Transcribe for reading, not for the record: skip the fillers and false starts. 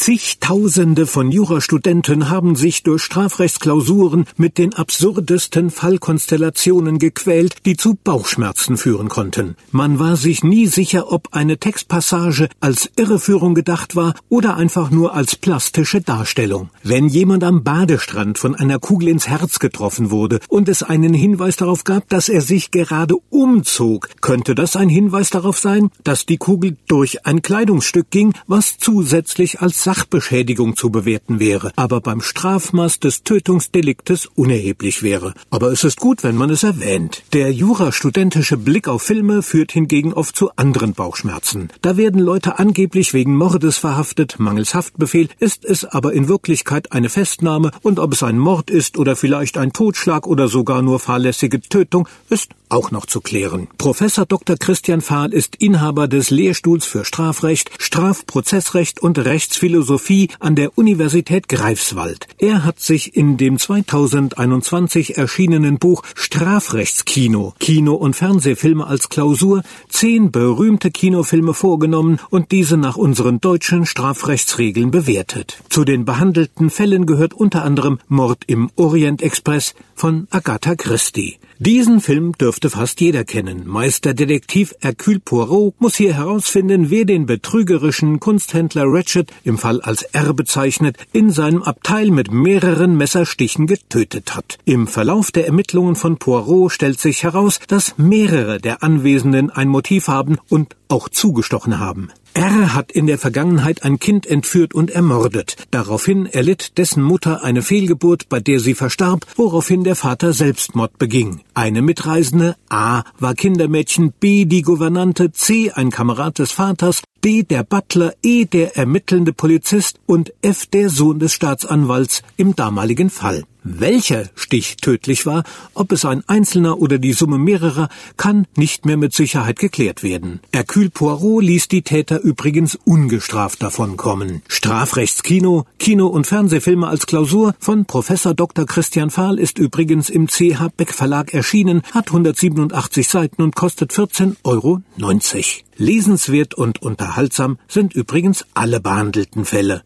Zigtausende von Jurastudenten haben sich durch Strafrechtsklausuren mit den absurdesten Fallkonstellationen gequält, die zu Bauchschmerzen führen konnten. Man war sich nie sicher, ob eine Textpassage als Irreführung gedacht war oder einfach nur als plastische Darstellung. Wenn jemand am Badestrand von einer Kugel ins Herz getroffen wurde und es einen Hinweis darauf gab, dass er sich gerade umzog, könnte das ein Hinweis darauf sein, dass die Kugel durch ein Kleidungsstück ging, was zusätzlich als Sachbeschädigung zu bewerten wäre, aber beim Strafmaß des Tötungsdeliktes unerheblich wäre. Aber es ist gut, wenn man es erwähnt. Der jurastudentische Blick auf Filme führt hingegen oft zu anderen Bauchschmerzen. Da werden Leute angeblich wegen Mordes verhaftet, mangels Haftbefehl, ist es aber in Wirklichkeit eine Festnahme, und ob es ein Mord ist oder vielleicht ein Totschlag oder sogar nur fahrlässige Tötung, ist auch noch zu klären. Professor Dr. Christian Fahl ist Inhaber des Lehrstuhls für Strafrecht, Strafprozessrecht und Rechtsphilosophie an der Universität Greifswald. Er hat sich in dem 2021 erschienenen Buch Strafrechtskino, Kino- und Fernsehfilme als Klausur 10 berühmte Kinofilme vorgenommen und diese nach unseren deutschen Strafrechtsregeln bewertet. Zu den behandelten Fällen gehört unter anderem Mord im Orient Express von Agatha Christie. Diesen Film dürfte fast jeder kennen. Meisterdetektiv Hercule Poirot muss hier herausfinden, wer den betrügerischen Kunsthändler Ratchet, im Fall als R bezeichnet, in seinem Abteil mit mehreren Messerstichen getötet hat. Im Verlauf der Ermittlungen von Poirot stellt sich heraus, dass mehrere der Anwesenden ein Motiv haben und auch zugestochen haben. R. hat in der Vergangenheit ein Kind entführt und ermordet. Daraufhin erlitt dessen Mutter eine Fehlgeburt, bei der sie verstarb, woraufhin der Vater Selbstmord beging. Eine Mitreisende, A. war Kindermädchen, B. die Gouvernante, C. ein Kamerad des Vaters, D. der Butler, E. der ermittelnde Polizist und F. der Sohn des Staatsanwalts im damaligen Fall. Welcher Stich tödlich war, ob es ein einzelner oder die Summe mehrerer, kann nicht mehr mit Sicherheit geklärt werden. Hercule Poirot ließ die Täter übrigens ungestraft davonkommen. Strafrechtskino, Kino- und Fernsehfilme als Klausur von Professor Dr. Christian Fahl ist übrigens im C.H. Beck Verlag erschienen, hat 187 Seiten und kostet 14,90 €. Lesenswert und unterhaltsam sind übrigens alle behandelten Fälle.